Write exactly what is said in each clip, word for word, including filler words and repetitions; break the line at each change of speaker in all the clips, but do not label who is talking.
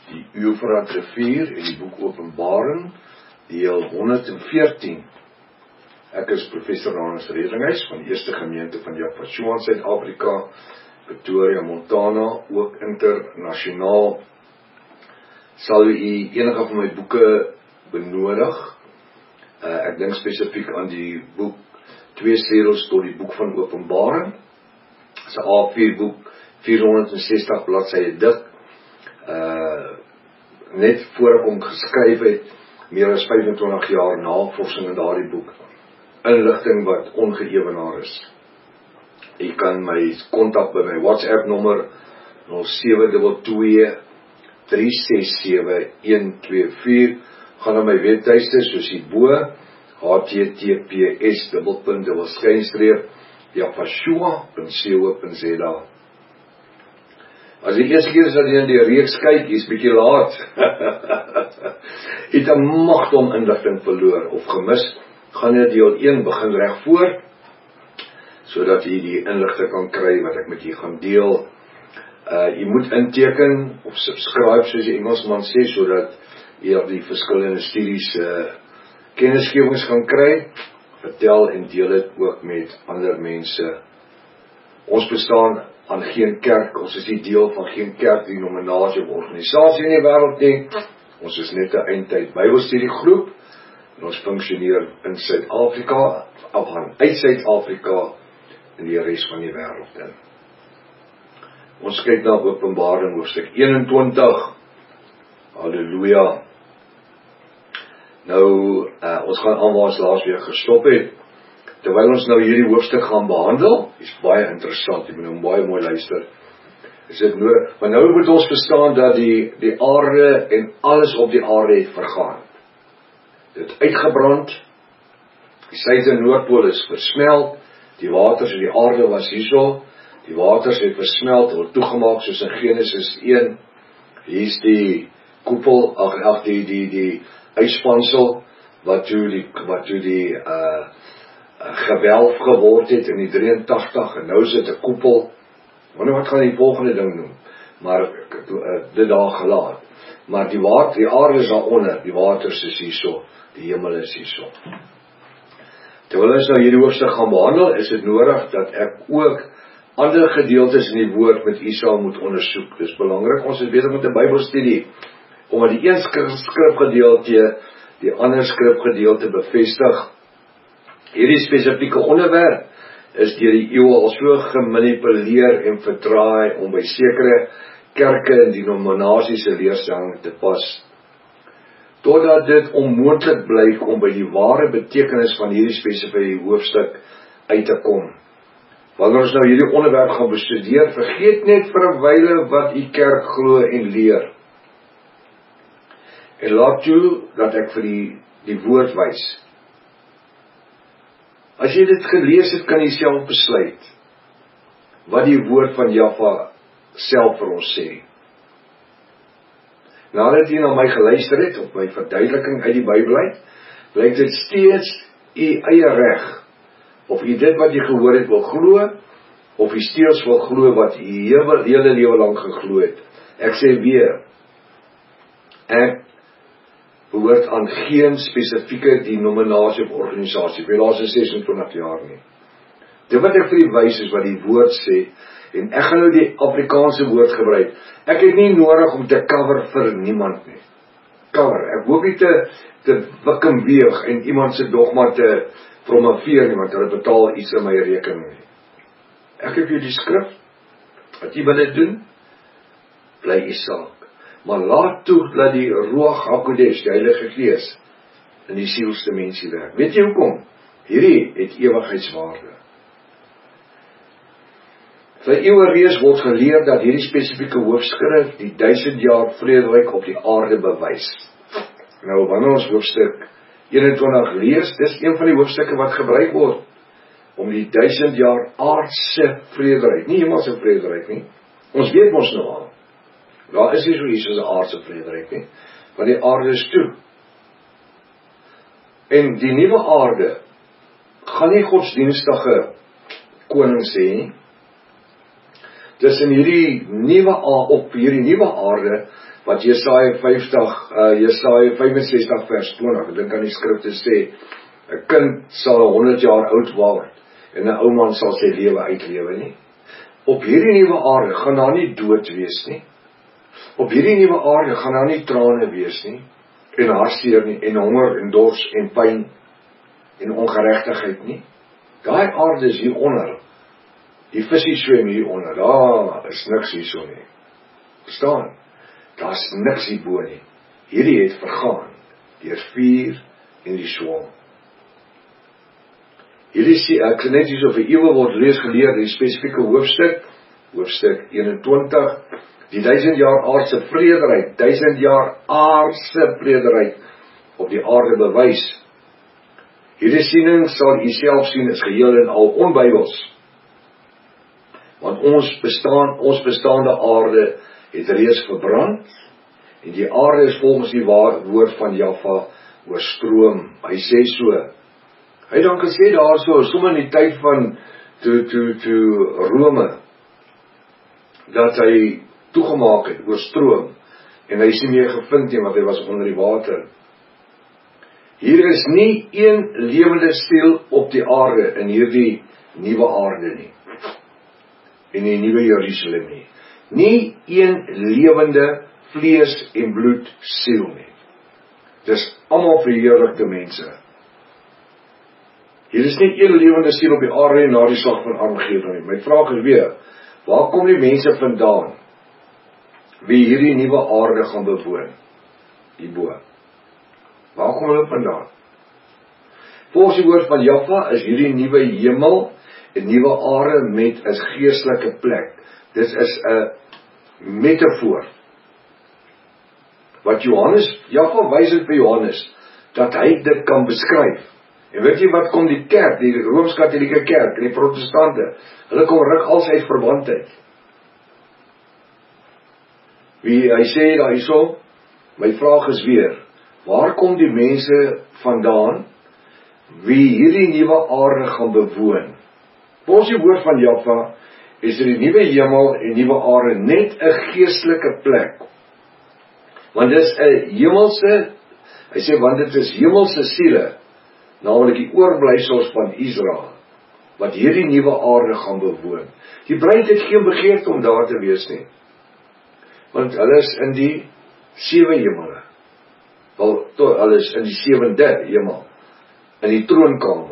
die Eufrat rivier en die boek Openbaring, deel honderdveertien. Ek is professor Ranus Redinghuis van die Eerste Gemeente van Jaffa in Suid-Afrika, Pretoria, Montana, ook internasionaal. Sal u enige van my boeke benodig? Uh, ek dink spesifiek aan die boek Twee Sleutels tot die boek van Openbaring. Dit is 'n A vier boek, vierhonderdsestig bladsye dik. Uh, net voor ek hom geskryf het, meer as vyfentwintig jaar navorsing in daardie boek. Inligting wat ongeëwenaar is. Jy kan my kontak by my WhatsApp nommer nul sewe twee twee drie ses sewe een twee vier. Gaan na my webtuiste soos hierbo, h t t p s dubbelpunt dubbel skynstreep jaffa punt co punt z a. As die eerste keer is dat jy in die reeks kyk, jy is bietjie laat. Jy het 'n magte om inligting verloor of gemis, gaan jy deel een begin reg voor, sodat jy die inligting kan kry wat ek met jy gaan deel. Uh, jy moet inteken of subscribe, soos die Engelsman sê, sodat jy op die verskillende studies uh, kennisgewings gaan kry. Vertel en deel dit ook met ander mense. Ons bestaan aan geen kerk, ons is nie deel van geen kerk, denominasie of organisasie in die wêreld nie. Ons is net 'n eindtyd Bybelstudiegroep en ons funksioneer in Suid-Afrika, afhan uit Suid-Afrika en die res van die wêreld in. Ons kyk na Openbaring hoofstuk eenentwintig. Halleluja. Nou, uh, ons gaan aan waar ons laas weer gestop het. Terwyl ons nou hierdie hoofstuk gaan behandel, is baie interessant, jy moet nou baie mooi luister. Is dit nodig? Maar nou moet ons verstaan dat die, die aarde en alles op die aarde het vergaan. Dit het uitgebrand, die suid- en noordpool is versmelt, die waters in die aarde was hierso, die waters het versmelt, word toegemaak soos in Genesis een, hier is die koepel, ag, ag die, die, die uitspansel, wat toe die, wat toe die, uh, gewelf geword het in die drieëntagtig, en nou is dit 'n koepel. Wonder wat gaan die volgende ding noem, maar uh, dit daar gelaat. Maar die water, die aarde is daaronder, die waters is hierso, die hemel is hierso. Terwyl ons nou hierdie hoofstuk gaan behandel, is dit nodig dat ek ook ander gedeeltes in die woord met u sal moet ondersoek. Dis belangrik, ons is besig met 'n Bybelstudie, omdat die een skrifgedeelte die ander skrifgedeelte bevestig. Hierdie spesifieke onderwerp is deur die eeue al so gemanipuleer en verdraai om by sekere kerke en denominasies se leerstelling te pas, totdat dit onmoontlik blyk om by die ware betekenis van hierdie spesifieke hoofstuk uit te kom. Wanneer ons nou hierdie onderwerp gaan bestudeer, vergeet net vir 'n wyle wat u kerk glo en leer. En laat toe dat ek vir die, die woord wys. As jy dit gelees het, kan jy self besluit wat die woord van Jaffa self vir ons sê. Nadat jy na my geluister het, op my verduideliking uit die Bybel uit, blyk dit steeds u eie reg, of jy dit wat jy gehoor het wil glo, of jy steeds wil glo wat jy hele, hele lewe lang geglo het. Ek sê weer, ek behoort aan geen spesifieke denominasie of organisasie, vir die laaste sesentwintig jaar nie. Dit wat ek vir die wys is wat die woord sê, en ek gaan nou die Afrikaanse woord gebruik. Ek het nie nodig om te cover vir niemand nie. Cover, ek hoop nie te, te wik en weeg en iemand se dogma te promoveer nie, want hulle betaal iets in my rekening nie. Ek het jou die skrif, wat jy wil dit doen, bly jy saak. Maar laat toe dat die Ruach HaKodesh, die Heilige Gees, in die sielsdimensie werk. Weet jy hoekom? Hierdie het ewigheidswaarde. Vir eeue reeds word geleer dat hierdie spesifieke hoofskrif die duisend jaar vrederyk op die aarde bewys. Nou, wanneer ons hoofstuk eenentwintig lees, dis een van die hoofstukke wat gebruik word om die duisend jaar aardse vrederyk, nie hemelse vrederyk nie. Ons weet ons nou al. Daar is nie so iets as 'n aardse vrederyk nie, want die aarde is toe. En die nuwe aarde gaan nie godsdienstige konings hê nie, dis in hierdie nuwe op hierdie nuwe aarde, wat Jesaja vyftig, uh, Jesaja vyf en sestig vers twintig, ek dink aan die skrifte sê, 'n kind sal honderd jaar oud word, en 'n ou man sal sy lewe uitlewe nie. Op hierdie nuwe aarde gaan daar nie dood wees nie. Op hierdie nuwe aarde gaan daar nie trane wees nie, en hartseer nie, en honger, en dors, en pyn, en ongeregtigheid nie. Daai aarde is hieronder. Die visie swem hieronder. Daar is niks hierso nie. Verstaan? Daar is niks hierbo nie. Hierdie het vergaan deur vuur en die swaam. Hierdie sê, ek sê net hierso vir ewe word lees geleer in die spesifieke hoofstuk, hoofstuk eenentwintig, die duisend jaar aardse vrederyk, duisend jaar aardse vrederyk op die aarde bewys. Hierdie siening sal u self sien is geheel en al onbybels. Want ons bestaan, ons bestaande aarde het reeds verbrand, en die aarde is volgens die woord van Jahwe oorstroom. Hy sê so, hy het dan gesê daar so, sommer in die tyd van toe, toe, toe Rome, dat hy toegemaak het, oorstroom, en hy is nie meer gevind nie, want hy was onder die water. Hier is nie een lewende siel op die aarde, in hierdie nuwe aarde nie, en die nuwe Jerusalem nie. Nie een lewende vlees en bloed siel nie. Dis almal verheerlikte mense. Hier is nie een lewende siel op die aarde na die slag van Armageddon nie. My vraag is weer, waar kom die mense vandaan, wie hierdie nuwe aarde gaan bewoon, hierbo? Waar kom hulle vandaan? Volgens die woord van Jahwe is hierdie nuwe hemel en nuwe aarde met 'n geestelike plek. Dit is 'n metafoor. Wat Johannes, Jahwe wys dit vir Johannes, dat hy dit kan beskryf. En weet jy wat kom die kerk, die Rooms-Katolieke kerk, en die protestante, hulle kom ruk als uit verbandheid. Wie, hy sê daar hierso, my vraag is weer, waar kom die mense vandaan, wie hierdie nuwe aarde gaan bewoon? Volgens die woord van Jahwe, is die nuwe hemel en nuwe aarde net 'n geestelike plek. Want dit is 'n hemelse, hy sê, want dit is hemelse siele, naamlik die oorblyfsels van Israel, wat hierdie nuwe aarde gaan bewoon. Die bruid het geen begeerte om daar te wees nie, want hulle is in die sewe hemele, wel, to, hulle is in die sewende hemel, in die troonkamer.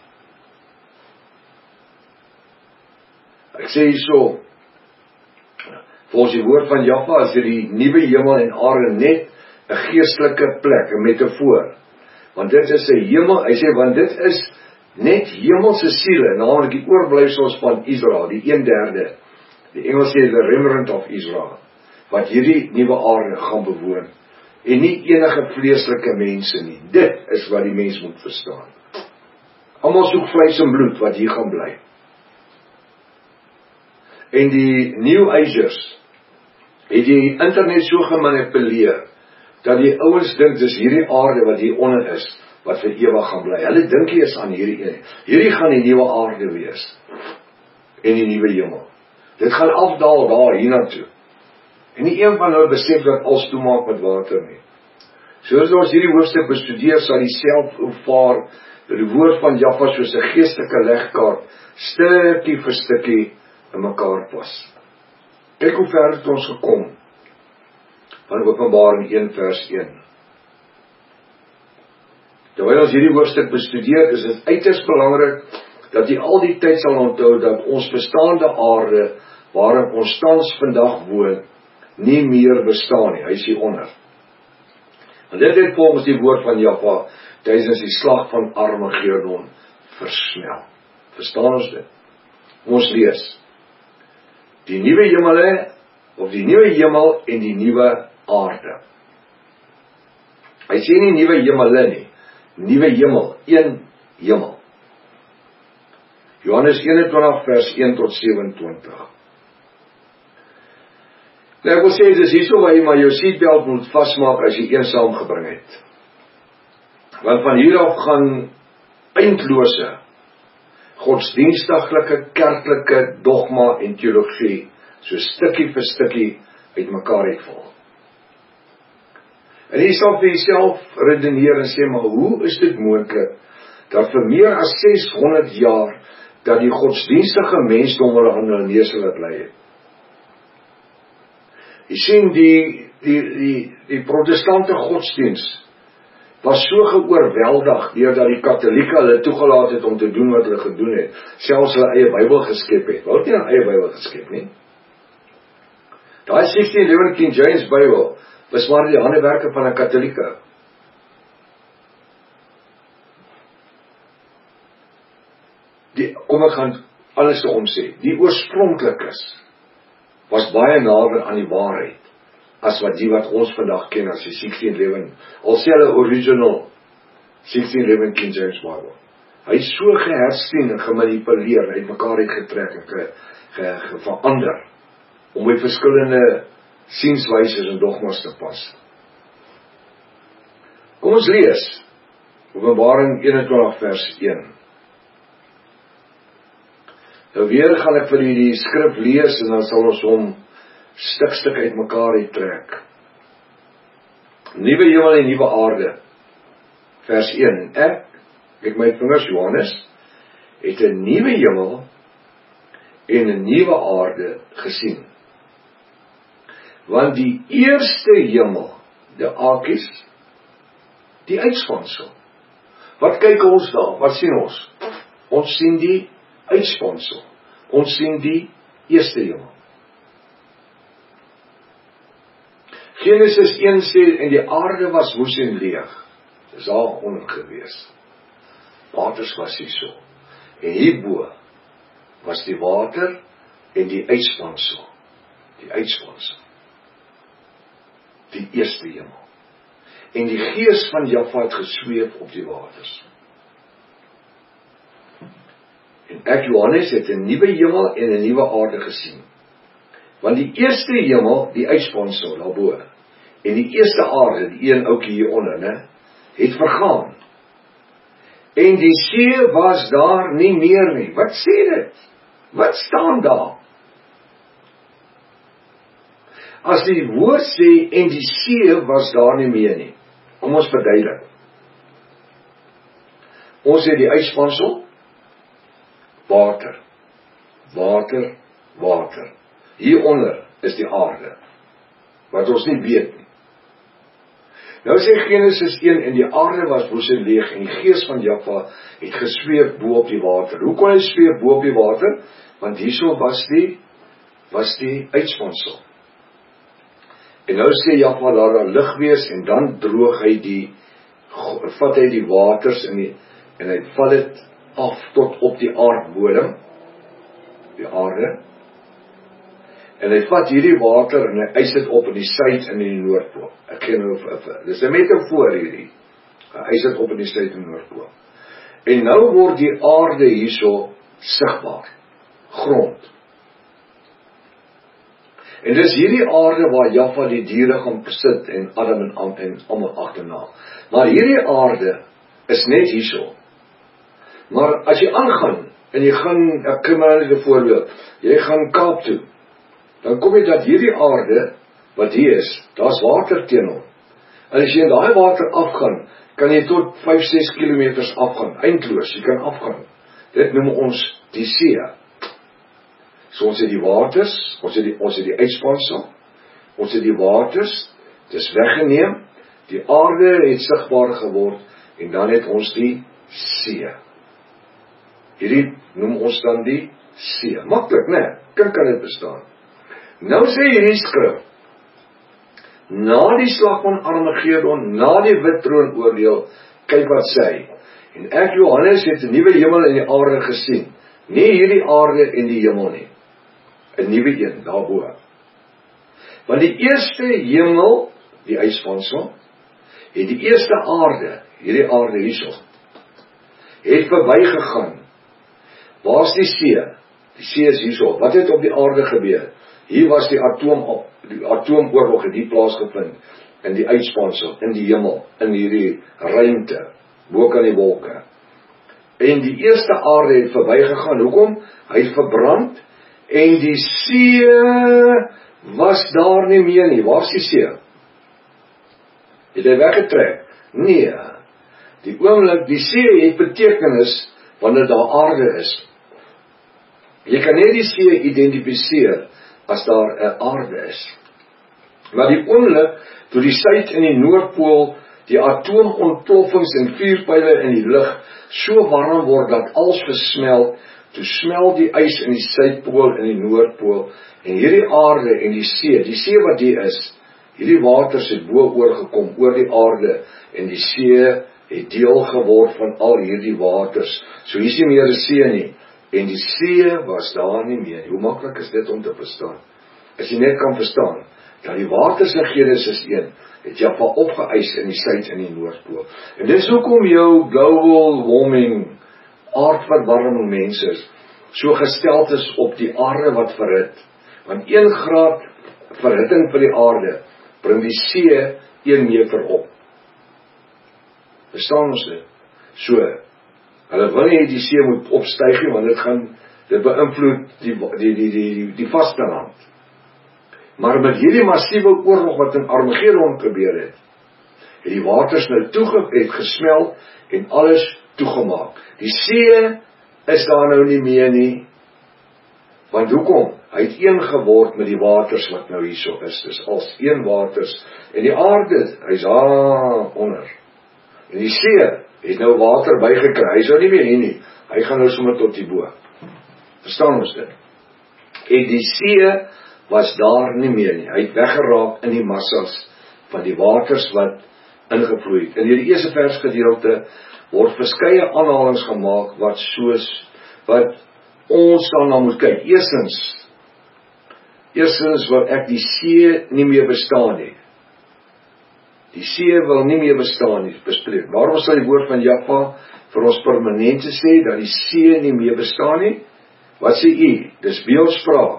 Ek sê hierso, volgens die woord van Jahwe is die nuwe hemel en aarde net 'n geestelike plek, 'n metafoor. Want dit is 'n hemel, hy sê, want dit is net hemelse siele, naamlik die oorblyfsels van Israel, die een derde, die Engels sê the remnant of Israel, wat hierdie nuwe aarde gaan bewoon, en nie enige vleeslike mense nie. Dit is wat die mens moet verstaan. Almal soek vleis en bloed wat hier gaan bly. En die New Agers het die internet so gemanipuleer, dat die ouens dink, dis hierdie aarde wat hier onder is, wat vir ewig gaan bly. Hulle dink nie eens aan hierdie ene. Hierdie gaan die nuwe aarde wees, en die nuwe hemel. Dit gaan afdaal daar, hiernatoe. En nie een van hulle besef dat alles toemaak met water nie. Soos ons hierdie hoofstuk bestudeer, sal die self-ervaar, dat die woord van Jahwe soos 'n geestelike legkaart, stukkie vir stukkie, in mekaar pas. Kyk hoe ver het ons gekom, van Openbaring een vers een. Terwyl ons hierdie hoofstuk bestudeer, is dit uiters belangrik, dat jy al die tyd sal onthou, dat ons bestaande aarde, waarin ons tans vandag woon, nie meer bestaan nie, hy is hieronder. En dit het volgens die woord van Jahwe, tydens die slag van Armageddon, versnel. Verstaan ons dit? Ons lees, die nuwe hemele, of die nuwe hemel en die nuwe aarde. Hy sê nie nuwe hemele nie, nuwe hemel, een hemel. Johannes eenentwintig vers een tot sewenentwintig. Nou ek wil sê, dis hierso waar jy maar jou seatbelt moet vastmaak as jy eensaam gebring het. Want van hier af gaan eindlose godsdienstige, kerklike dogma en teologie so stukkie vir stukkie uit mekaar uitval. En jy sal vir jouself redeneer en sê, maar hoe is dit moontlik dat vir meer as seshonderd jaar dat die godsdienstige mensdom hulle aan hulle neus laat lê het? Jy sien die die die die protestante godsdiens was so geoorweldig deurdat die katolieke hulle toegelaat het om te doen wat hulle gedoen het, selfs hulle eie Bybel geskep het. Hulle het nie hulle eie Bybel geskep nie. Daai sixteen eleven King James Bybel was maar die handewerke van 'n katolieke. Die, kom ek gaan alles te omsê, die oorspronklikes was baie nader aan die waarheid as wat die wat ons vandag ken as die sixteen eleven, al sê hulle original sixteen eleven King James Bible. Hy is so gehersien en gemanipuleer, uit mekaar uitgetrek en ge, ge, ge, verander om by verskillende sienswyses en dogmas te pas. Kom ons lees Openbaring eenentwintig vers een. Nou weer gaan ek vir die, die skrif lees en dan sal ons hom stuk stuk uit mekaar uittrek. Nuwe hemel en nuwe aarde. Vers een. Ek, ek my vingers Johannes, het 'n nuwe hemel en 'n nuwe aarde gesien. Want die eerste hemel, die Akies, die uitspansel. Wat kyk ons daar? Wat sien ons? Ons sien die uitspansel. Ons sien die eerste hemel. Genesis een sê, en die aarde was woes en leeg. Dis daar ongewees. Waters was hier so. En hierbo was die water en die uitspansel. Die uitspansel. Die eerste hemel. En die gees van Jahwe het gesweef op die waters. En ek, Johannes, het 'n nuwe hemel en 'n nuwe aarde gesien. Want die eerste hemel, die uitspansel daarbo, en die eerste aarde, die een oukie hieronder, né, het vergaan. En die see was daar nie meer nie. Wat sê dit? Wat staan daar? As die woord sê, en die see was daar nie meer nie. Kom ons verduidelik. Ons het die uitspansel, water, water, water. Hieronder is die aarde, wat ons nie weet nie. Nou sê Genesis een, en die aarde was woes en leeg, en die gees van Jahwe het gesweef bo op die water. Hoe kon hy sweef bo op die water? Want hierso was die, was die uitspansel. En nou sê Jahwe, laat daar lig wees, en dan droog hy die, vat hy die waters, en, die, en hy vat dit af tot op die aardbodem, die aarde, en hy vat hierdie water, en hy eis dit op in die suid en in die noordpool. Ek gee nou, dis 'n metafoor hierdie, hy eis dit op in die suid en noordpool. En nou word die aarde hierso sigbaar, grond. En dis hierdie aarde waar Jahwe die diere gaan besit en Adam en Am en almal agterna. Maar hierdie aarde is net hierso. Maar as jy aangaan en jy gaan, ek kry maar net 'n voorbeeld, jy gaan Kaap toe, dan kom jy dat hierdie aarde wat hier is, daar's water teen hom. En as jy in daai water afgaan, kan jy tot vyf ses kilometers afgaan, eindloos, jy kan afgaan. Dit noem ons die see. So ons het die waters, ons het die, ons het die uitspansel, ons het die waters, dit is weggeneem, die aarde het sigbaar geword, en dan het ons die see. Hierdie noem ons dan die see. Maklik, né? Kan kan dit bestaan. Nou sê hierdie skrif, na die slag van Armagedon, na die wit troon oordeel, kyk wat sê hy. En ek, Johannes, het 'n nuwe hemel en die aarde gesien. Nie hierdie aarde en die hemel nie. 'n Nuwe een, daarbo. Want die eerste hemel, die uitspansel, het die eerste aarde, hierdie aarde hierso, het verbygegaan. Waar's die see? Die see is hierso. Wat het op die aarde gebeur? Hier was die atoom, die atoomoorlog het hier plaasgevind, in die uitspansel, in die hemel, in hierdie ruimte, bo kan die wolke. En die eerste aarde het verbygegaan. Hoekom? Hy het verbrand, En die see was daar nie meer nie. Waar is die see? Het hy weggetrek? Nee. Die oomblik, die see het betekenis wanneer daar aarde is. Jy kan net die see identifiseer as daar 'n aarde is. Maar die oomblik, toe die suid en die noordpool, die atoomontploffings en vuurpyle in die lug so warm word dat alles versmelt, toe smelt die ys in die suidpool en die noordpool, en hierdie aarde en die see, die see wat die is, hierdie waters het bo oorgekom oor die aarde, en die see het deel geword van al hierdie waters. So hier is nie meer 'n see nie, en die see was daar nie meer nie. Hoe maklik is dit om te verstaan? As jy net kan verstaan, dat die waters in Genesis een, het Jaffa opgeëis in die suid en die noordpool. En dis hoekom jou global warming, aardverwarming mense, so gesteld is op die aarde wat verhit. Want een graad verhitting vir die aarde, bring die see een meter op. Verstaan ons dit? So, hulle wil nie die see moet opstyg nie, want dit gaan, dit beïnvloed die, die, die, die, die vaste land. Maar met hierdie massiewe oorlog wat in Armageddon gebeur het, het die waters nou toege, het gesmelt en alles toegemaak. Die see is daar nou nie meer nie, want hoekom? Hy het een geword met die waters wat nou hierso is, dis als een waters, en die aarde, hy is daar onder, en die see het nou water bygekry, hy is nou nie meer hier nie, hy gaan nou sommer tot die bo. Verstaan ons dit? En die see was daar nie meer nie, hy het weggeraak in die massas van die waters wat ingevloei het. In die eerste versgedeelte word verskeie aanhalings gemaak wat soos, wat ons dan na moet kyk. Eerstens, eerstens wil ek die see nie meer bestaan nie. Die see wil nie meer bestaan nie, bespreek. Waarom sal die woord van Jaffa vir ons permanente sê, dat die see nie meer bestaan nie? Wat sê u? Dis beeldspraak.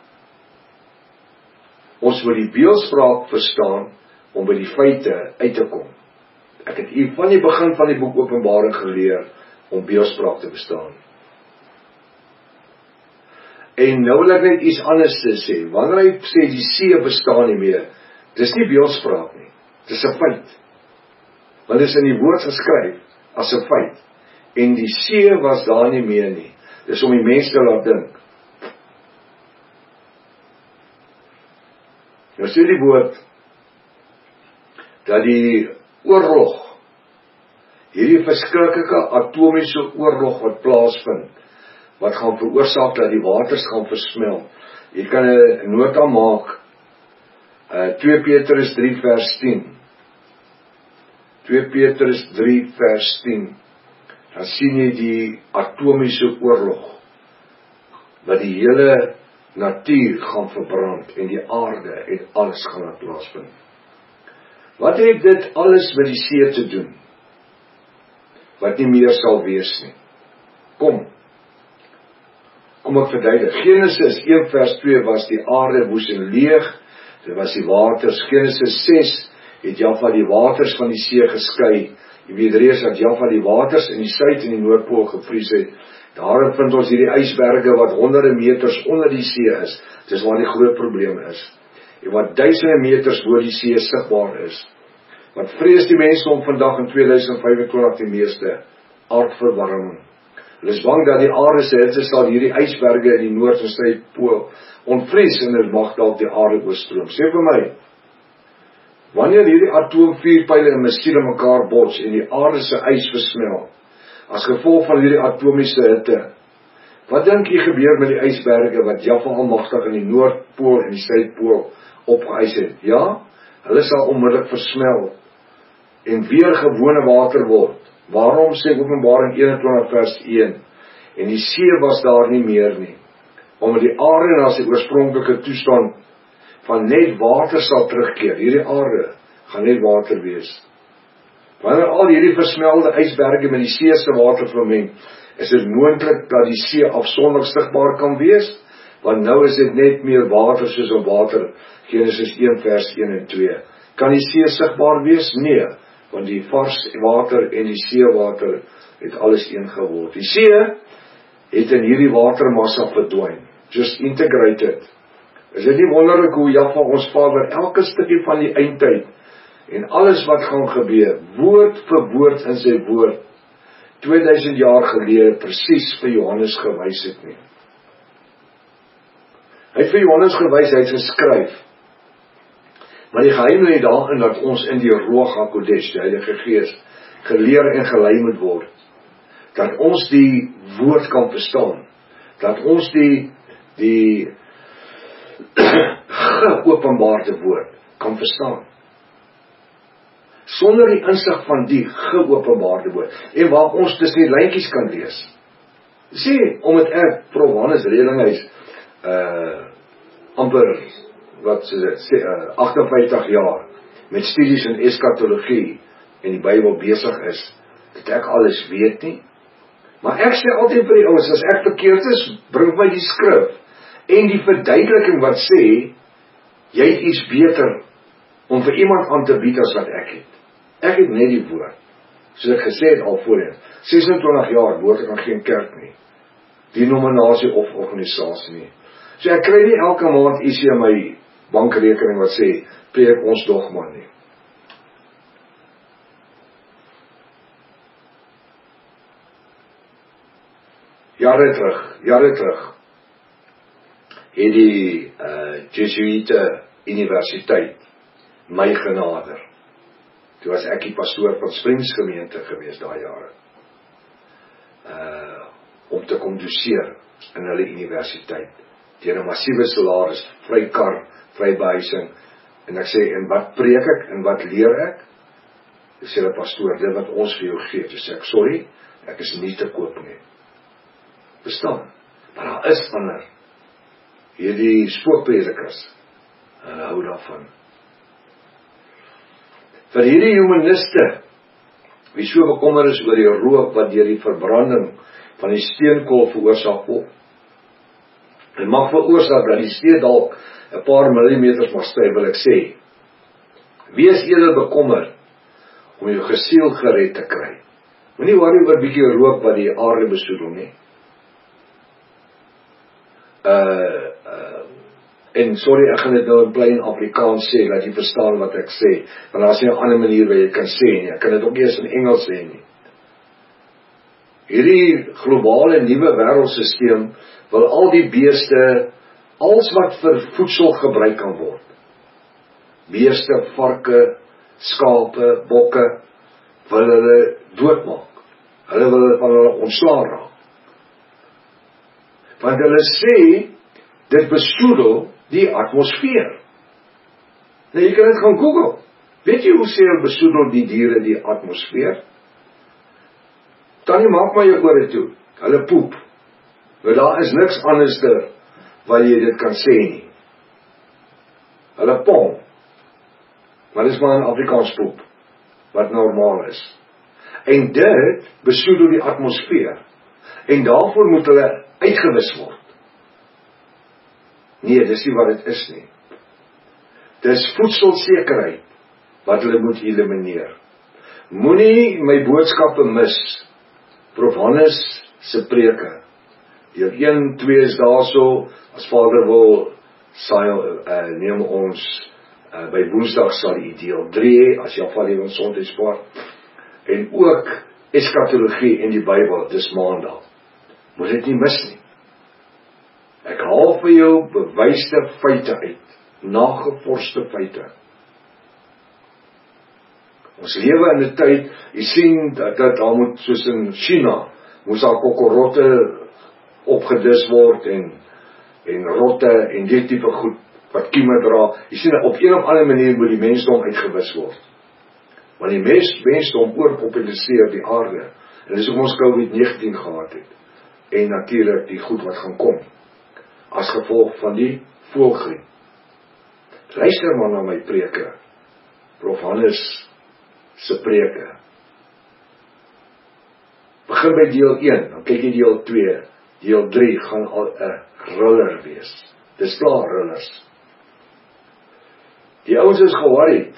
Ons moet die beeldspraak verstaan, om by die feite uit te kom. Ek het u van die begin van die boek Openbaring geleer, om beeldspraak te verstaan. En nou wil ek net iets anders te sê, wanneer hy sê die see bestaan nie meer, dis nie beeldspraak nie, dis 'n feit. Want dit is in die woord geskryf, as 'n feit, en die see was daar nie meer nie, dis om die mens te laat dink. Nou sê die woord, dat die oorlog, hierdie verskriklike atomiese oorlog wat plaasvind, wat gaan veroorsaak dat die waters gaan versmelt. Jy kan 'n nota maak, uh, twee Petrus drie vers tien. twee Petrus drie vers tien. Dan sien jy die atomiese oorlog, wat die hele natuur gaan verbrand, en die aarde en alles gaan laat plaasvind. Wat het dit alles met die see te doen, wat nie meer sal wees nie? Kom, kom ek verduidelik. Genesis een vers twee was die aarde woes en leeg, dit was die waters. Genesis ses het Jaffa die waters van die see geskei. Jy weet reeds dat Jaffa die waters in die suid en die noordpool gevries het. Daarin vind ons hierdie ysberge wat honderde meters onder die see is. Dis waar die groot probleem is. En wat duisende meters bo die see sigbaar is. Wat vrees die mense om vandag in tweeduisend vyfentwintig die meeste? Aardverwarming. Hulle is bang dat die aarde se hitte sal hierdie ysberge in die noord en suidpool ontvries en dit mag dalk die aarde oorstroom. Sê vir my, wanneer hierdie atoomvuurpyle en missiele mekaar bots en die aarde se ys versmelt, as gevolg van hierdie atomiese hitte, wat dink jy gebeur met die ysberge wat Jaffa almagtig in die noordpool en die suidpool opgeëis het? Ja, hulle sal onmiddellik versmelt en weer gewone water word. Waarom sê Openbaring eenentwintig vers een, en die see was daar nie meer nie, omdat die aarde na sy oorspronklike toestand van net water sal terugkeer. Hierdie aarde gaan net water wees. Wanneer al hierdie versmelde ysberge met die see se water vermeng, is dit moontlik dat die see afsonderlik sigbaar kan wees, want nou is dit net meer water soos op water, Genesis een vers een en twee. Kan die see sigbaar wees? Nee, want die vars water en die seewater het alles een geword. Die see het in hierdie watermassa verdwyn. just integrated. Is dit nie wonderlik hoe Jahwe ons Vader elke stukkie van die eindtyd en alles wat gaan gebeur, woord vir woord in sy woord, tweeduisend jaar gelede presies vir Johannes gewys het nie. Hy het vir Johannes gewys, hy het geskryf. Maar die geheim lê daarin dat ons in die Ruach HaKodesh, die Heilige Gees, geleer en gelei moet word. Dat ons die woord kan verstaan. Dat ons die die geopenbaarde woord kan verstaan. Sonder die insig van die geopenbaarde woord. En waar ons tussen die lyntjies kan lees. Sê, omdat ek, Prof Hannes Redinghuis, uh, amper, wat sê dit, sê, uh, agt en vyftig jaar, met studies in eskatologie, en die Bybel besig is, dat ek alles weet nie. Maar ek sê altyd vir die ouens, as ek verkeerd is, bring my die skrif, en die verduideliking wat sê, jy het iets beter, om vir iemand aan te bied as wat ek het. Ek het net die woord, soos ek gesê het al voorheen, ses en twintig jaar, woord ek aan geen kerk nie, denominasie of organisasie nie. So ek kry nie elke maand ietsie in my bankrekening wat sê, preek ons dogma nie. Jare terug, jare terug, het die uh, Jesuite Universiteit my genader. Toe was ek die pastoor van Springs gemeente gewees daai jare. Uh, om te kom doseer in hulle universiteit. Teen 'n massiewe salaris, vry kar, vry behuising. En ek sê, en wat preek ek en wat leer ek? Ek sê, pastoor, dit wat ons vir jou gee. Toe sê ek, sorry, ek is nie te koop nie. Verstaan? Maar daar is ander. Hierdie spookpredikers. En hulle hou daarvan. Vir hierdie humaniste, wie so bekommer is oor die rook wat deur die verbranding van die steenkool veroorsaak word, en mag veroorsaak dat die steen dalk 'n paar millimeters mag styg, wil ek sê, wees eerder bekommer om jou gesiel gered te kry. Moenie worry oor 'n bietjie rook wat die aarde besoedel nie. Uh, uh, en sorry, ek gaan dit nou in plain Afrikaans sê, dat jy verstaan wat ek sê, want daar is nie 'n ander manier waar jy kan sê nie, ek kan dit ook eers in Engels sê nie. Hierdie globale nuwe wêreldsysteem wil al die beeste, alles wat vir voedsel gebruik kan word, beeste, varke, skape, bokke, wil hulle doodmaak, hulle wil hulle van hulle ontslaa raak. Want hulle sê, dit besoedel die atmosfeer. Nou, jy kan dit gaan Google. Weet jy hoe sê hulle besoedel die diere die atmosfeer? Tannie, maak maar jou ore toe. Hulle poep. Nou, daar is niks anderster wat jy dit kan sê nie. Hulle pom. Maar dit is maar in Afrikaans poep, wat normaal is. En dit besoedel die atmosfeer. En daarvoor moet hulle uitgewis word. Nee, dis nie wat dit is nie. Dis voedselsekerheid wat hulle moet elimineer. Moenie my boodskappe mis. Prof Hannes se preke. Deel een, twee is daarso, as Vader wil, saai, uh, neem ons, uh, by Woensdag sal die deel drie, as jy val in Sondagspaar, en ook eskatologie in die Bybel, dis Maandag. Moet dit nie mis nie. Ek haal vir jou bewyste feite uit, nagevorsde feite. Ons lewe in 'n tyd, jy sien, dat, dat daar moet, soos in China, moes daar kokorotte opgedis word, en, en rotte, en die type goed, wat kieme dra. Jy sien, op een of ander manier moet die mensdom uitgewis word. Want die mens, mensdom oorpopuliseer die aarde, en dis ook ons COVID negentien gehad het, en natuurlik die goed wat gaan kom, as gevolg van die voëlgriep. Luister maar na my preke, Prof Hannes se preke. Begin by deel een, dan kyk jy deel twee, deel drie gaan al 'n ruller wees. Dis klaar rullers. Die ouens is geworried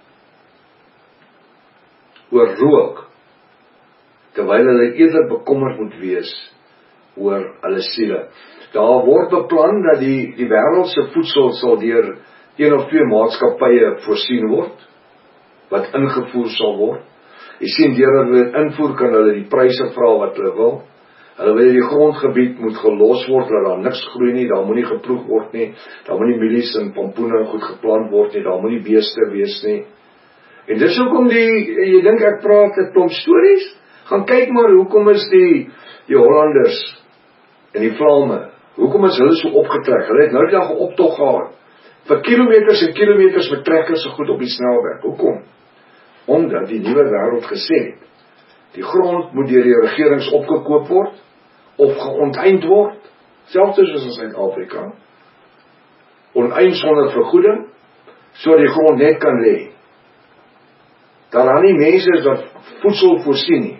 oor rook, terwyl hulle eerder bekommerd moet wees oor hulle siele. Daar word beplan dat die, die wêreldse voedsel sal deur een of twee maatskappye voorsien word, wat ingevoer sal word. Jy sien, deur dat hulle dit invoer, kan hulle die pryse vra wat hulle wil. Hulle wil die grondgebied moet gelos word, dat daar niks groei nie, daar moet nie geploeg word nie, daar moet nie mielies en pompoene goed geplant word nie, daar moet nie beeste wees nie. En dis hoekom die, jy dink ek praat 'n klomp stories, gaan kyk maar, hoekom is die, die Hollanders en die Vlaame, hoekom is hulle so opgetrek? Hulle het nou die dag 'n optog gehad, vir kilometers en kilometers met trekkers so goed op die snelweg. Hoekom? Omdat die nuwe wêreld gesê het, die grond moet deur die regerings opgekoop word, of geonteend word, selfs soos in Suid-Afrika, onteend sonder vergoeding, so die grond net kan lê. Dat daar nie mense is wat voedsel voorsien nie.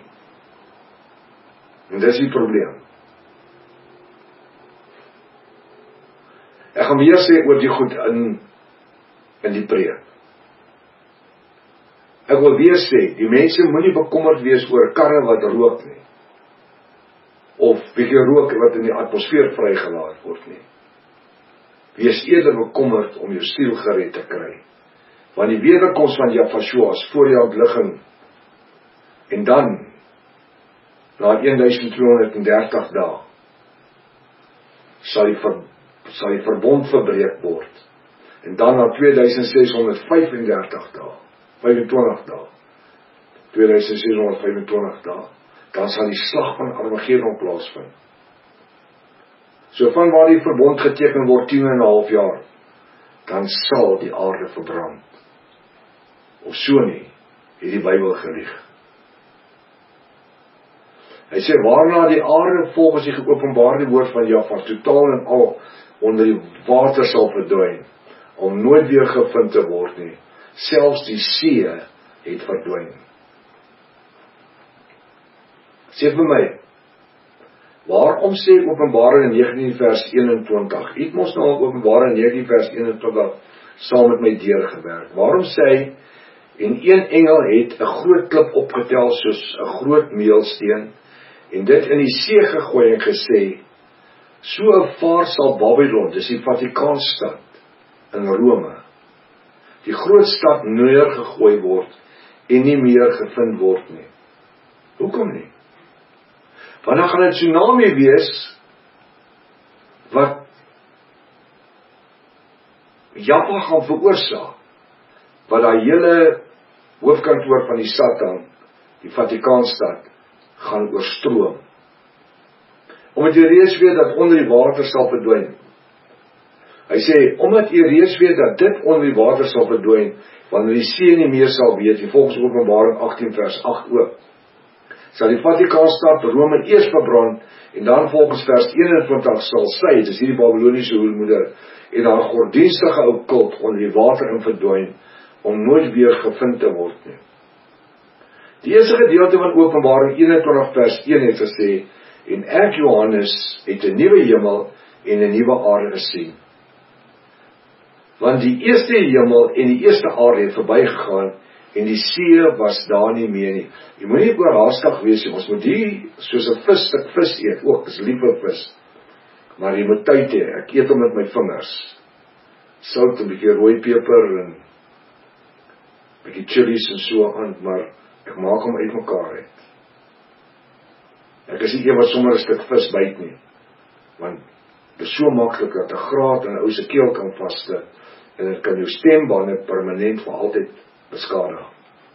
En dis die probleem. Ek gaan weer sê oor die goed in, in die preek. Ek wil weer sê, die mense moet nie bekommerd wees oor karre wat rook nie, of bietjie rook wat in die atmosfeer vrygelaat word nie. Wees eerder bekommerd om jou siel gered te kry, want die wederkoms van Jahshua is voor jou ligging, en dan, na twaalf honderd dae, sal die, ver, sal die verbond verbreek word, en dan na twee duisend ses honderd vyfendertig dae, vyfentwintig dae, twee duisend ses honderd vyfentwintig dae, dan sal die slag van Armageddon plaasvind. So van waar die verbond geteken word tien en 'n half jaar, dan sal die aarde verbrand. Of so nie, het die Bybel gelieg. Hy sê, waarna die aarde volgens die geopenbaarde woord van Jahwe totaal en al onder die water sal verdwyn, om nooit weer gevind te word nie. Selfs die see het verdwyn. Sê vir my, waarom sê Openbaring negentien vers eenentwintig? Ek mos nou Openbaring negentien vers eenentwintig saam met my deurgewerk. Waarom sê hy, en een engel het 'n groot klip opgetel soos 'n groot meelsteen, en dit in die see gegooi en gesê, so 'n vaar sal Babylon, dis die Vatikaanstad in Rome, die groot stad neergegooi word en nie meer gevind word nie. Hoekom nie? Want dan gaan 'n tsunami wees wat Japan gaan veroorsaak, wat daai hele hoofkantoor van die Satan, die Vatikaanstad, gaan oorstroom. Omdat jy reeds weet dat onder die water sal verdwyn. Hy sê, omdat jy reeds weet dat dit onder die water sal verdwyn, wanneer die see nie meer sal weet, en volgens Openbaring agttien vers agt ook, sal die Vatikaanstad Rome eers verbrand, en dan volgens vers eenentwintig sal sy, dis hierdie Babyloniese hoermoeder, en haar godsdienstige ou kult onder die water in verdwyn, om nooit weer gevind te word nie. Die eerste gedeelte van Openbaring eenentwintig vers een het gesê, en ek Johannes het 'n nuwe hemel en 'n nuwe aarde gesien. Want die eerste hemel en die eerste aarde het verbygegaan, en die see was daar nie meer nie. Jy moet nie oorhaastig wees, ons moet die soos 'n vis, stuk vis eet, ook, is lief vir vis. Maar jy moet tyd hê, ek eet hom met my vingers. Sout, 'n bietjie rooi peper, en bietjie chilies en so aan, maar ek maak hom uit mekaar uit. Ek is nie een wat sommer 'n stuk vis byt nie, want dit is so maklik dat 'n graat in 'n ou se keel kan vasste, en dit kan jou stembande permanent vir altyd beskadig.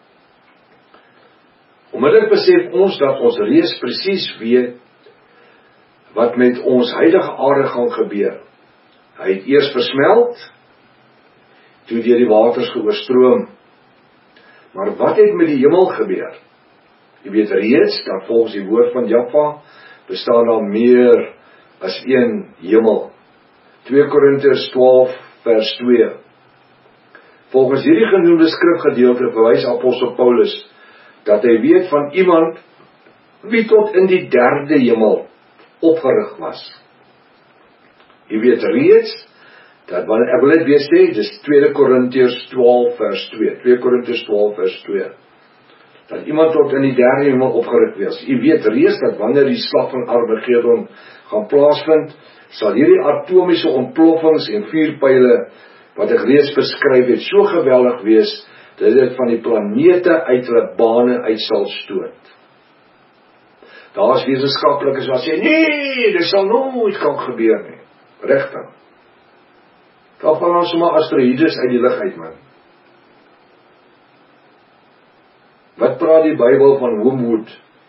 Onmiddellik besef ons dat ons reeds presies weet wat met ons huidige aarde gaan gebeur. Hy het eers versmelt, toe deur die waters geoorstroom. Maar wat het met die hemel gebeur? Jy weet reeds, dat volgens die woord van Jahwe, bestaan daar meer as een hemel. twee Korintiërs twaalf vers twee. Volgens hierdie genoemde skrifgedeelte verwys apostel Paulus, dat hy weet van iemand, wie tot in die derde hemel opgerig was. Jy weet reeds, dat wanneer, ek wil dit weer sê, dis twee Korintiërs twaalf vers twee, twee Korintiërs twaalf vers twee, dat iemand tot in die derde hemel opgerig was. Jy weet reeds, dat wanneer die slag van Armageddon gaan plaasvind, sal hierdie atomiese ontploffings en vuurpyle wat ek reeds beskryf het, so geweldig wees, dat dit van die planete uit hulle bane uit sal stoot. Daar is wetenskaplikes wat sê, nee, dit sal nooit kan gebeur nie. Regtig. Daar val ons sommer asteroïdes uit die lug uit, man. Wat praat die Bybel van Wormwood?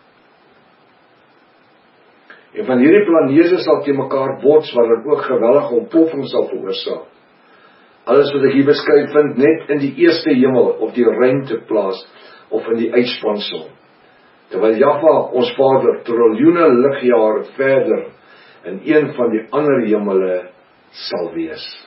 En van hierdie planete sal teen mekaar bots, wat dit ook geweldige ontploffing sal veroorsaak. Alles wat ek hier beskryf vind net in die eerste hemel, of die ruimte plaas, of in die uitspansel. Terwyl Jahwe, ons Vader, triljoene ligjare verder, in een van die ander hemele sal wees.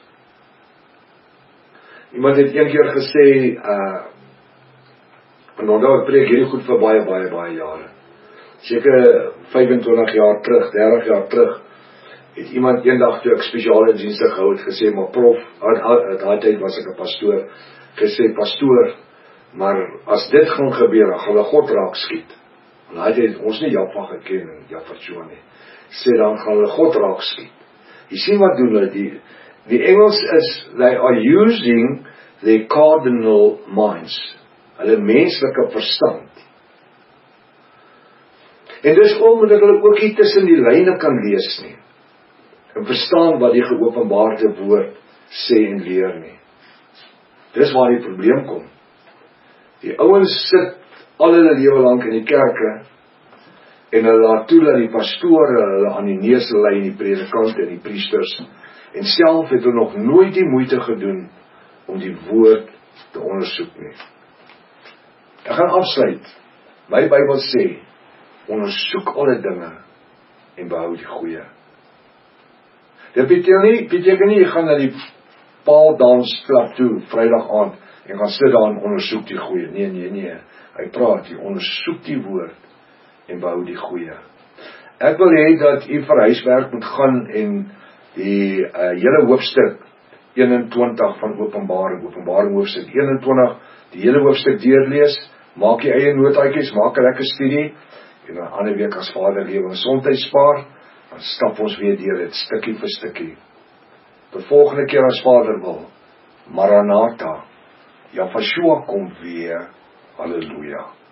Iemand het een keer gesê, uh, en onthou ek preek hierdie goed vir baie, baie, baie jare. Seker vyfentwintig jaar terug, dertig jaar terug, het iemand eendag toe ek spesiale dienste gehou het gesê, maar prof, uit daai tyd was ek 'n pastoor, gesê, pastoor, maar as dit gaan gebeur, dan gaan hulle God raak skiet. En daai tyd ons nie Jaffa geken en Jaffa Joan nie. Sê dan gaan hulle God raak skiet. Jy sien wat doen hulle, die, die Engels is, they are using their cardinal minds, hulle menslike verstand. En dis omdat hulle ook nie tussen die lyne kan lees nie, en verstaan wat die geopenbaarde woord sê en leer nie. Dis waar die probleem kom. Die ouens sit al hulle lewe lank in die kerke, en hulle laat toe dat die pastore hulle aan die neus lei, die predikante en die priesters, en self het hulle nog nooit die moeite gedoen om die woord te ondersoek nie. Ek gaan afsluit. My Bybel sê, ondersoek alle dinge en behou die goeie. Dit beteken nie, beteken nie, jy gaan na die paaldansklap toe, Vrydag aand, en gaan sit daar en ondersoek die goeie. Nee, nee, nee. Hy praat, jy ondersoek die woord en behou die goeie. Ek wil hê dat u vir huiswerk moet gaan en die uh, hele hoofstuk eenentwintig van Openbaring, Openbaring hoofstuk eenentwintig, die hele hoofstuk deurlees, maak jy eie notaatjies, maak 'n lekker studie, en dan ander week as Vader lewe en gesondheid spaar, dan stap ons weer deur dit, stukkie vir stukkie. De volgende keer as Vader wil, Maranatha, Jahwe kom weer, halleluja.